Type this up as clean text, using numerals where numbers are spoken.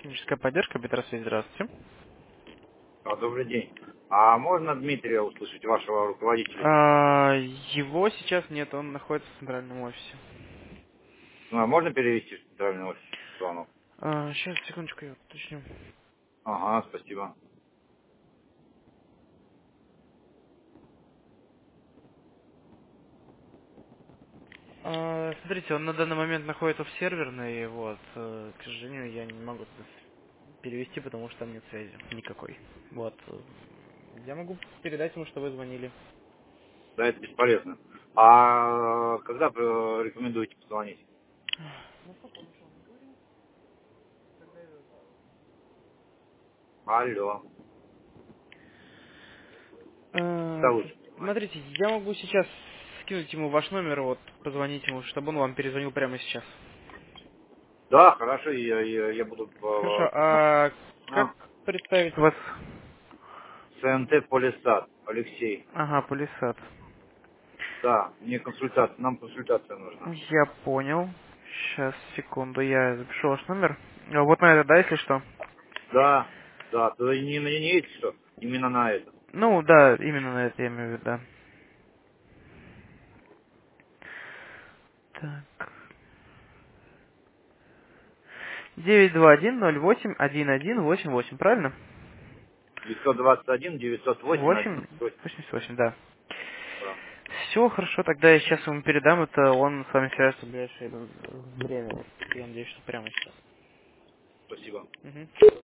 Техническая поддержка, Петросвязь, здравствуйте. Добрый день. А можно Дмитрия услышать, вашего руководителя? Его сейчас нет, он находится в центральном офисе. Ну, а можно перевести в центральный офис звонок? Сейчас, секундочку, я уточню. Ага, спасибо. Смотрите, он на данный момент находится в серверной, вот, к сожалению, я не могу перевести, потому что там нет связи никакой. Вот. Я могу передать ему, что вы звонили. Да, это бесполезно. А когда вы рекомендуете позвонить? Алло. Когда лучше позвонить? Смотрите, я могу сейчас скинуть ему ваш номер, вот, позвонить ему, чтобы он вам перезвонил прямо сейчас. Да, хорошо, я буду Хорошо, как а, представить вас? ЦНТ Полисад, Алексей. Ага, Полисад. Да, мне консультация, нам консультация нужна. Я понял. Сейчас, секунду, я запишу ваш номер. Вот на это, да, если что? Да, да, то не эти что, именно на это. Ну, да, именно на это я имею в виду, да. Так. 921-08-1188, правильно? 921 908 8, 11. 88, да. Да, Все, хорошо, тогда я сейчас ему передам это, он с вами свяжется в ближайшее время. Я надеюсь, что прямо сейчас. спасибо. Мгм.